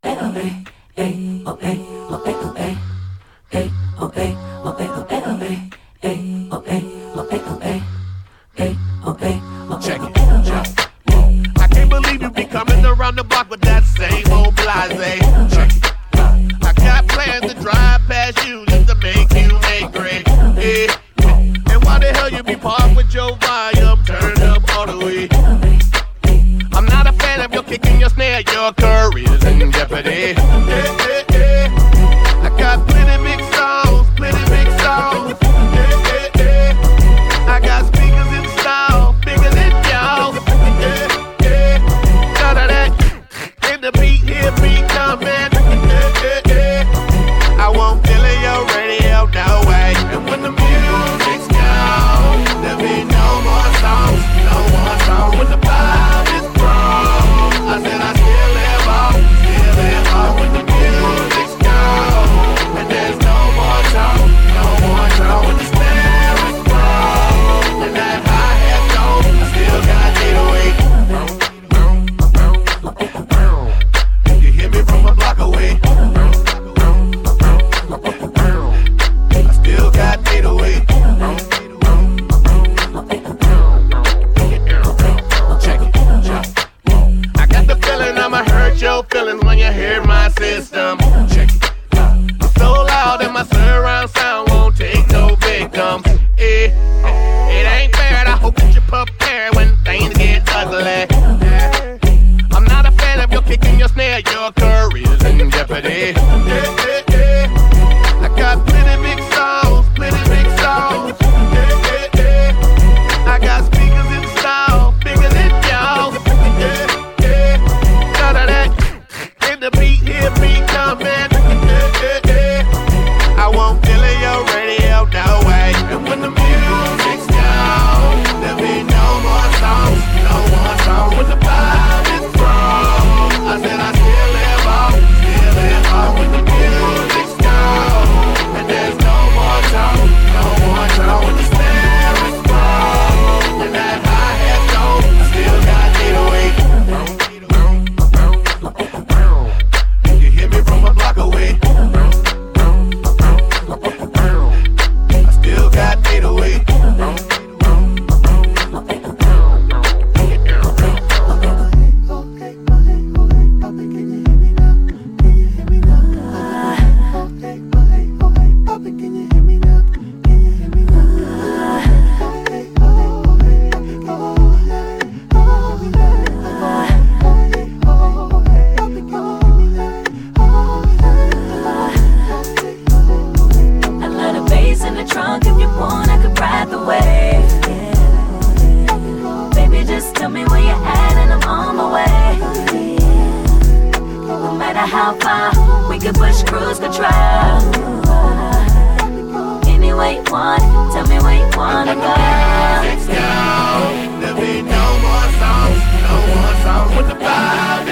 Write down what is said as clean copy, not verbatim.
Check it. I can't believe you be coming around the block with that same old blase. Check it. I got plans to drive past you just to make you angry. Yeah. And why the hell you be parked with your volume turned up all the way? I'm not a fan of your kicking your snare, your career's in jeopardy. I got plenty big songs, I got speakers installed, bigger than y'all. None of that, in the beat, hear me coming. I won't feel it, your radio, no way. And when the music's gone, there'll be no more songs. When the vibe is wrong, I said I still live on. When the music's gone, and there's no more tone. When the snare is wrong, and that hi-hat gone, I still got 808. You hear me from a block away. I still got 808. Check it. I got the feeling I'ma hurt your feelings when you hear my system. Check it. It's so loud that my surround sound won't take no victims. It ain't fair, and I hope that you're prepared when things get ugly. I'm not a fan of your kicking your snare, your career's in jeopardy. I got plenty big songs, I got speakers installed, bigger than y'all. None of that, in the beat, hear me coming. I won't feel it, your radio, no way. And when the music's gone, there'll be no more songs. When the vibe is wrong, I said I still live on. When the music's gone, and there's no more tone. When the snare is wrong, and that hi-hat gone, I still got 808. You hear me from a block away. I still got 808. Trunk, if you want, I could ride the wave. Baby, just tell me where you're at and I'm on my way. No matter how far, we can push cruise control. Any way you want, tell me where you wanna go. Music's gone, there'll be no more songs. When the vibe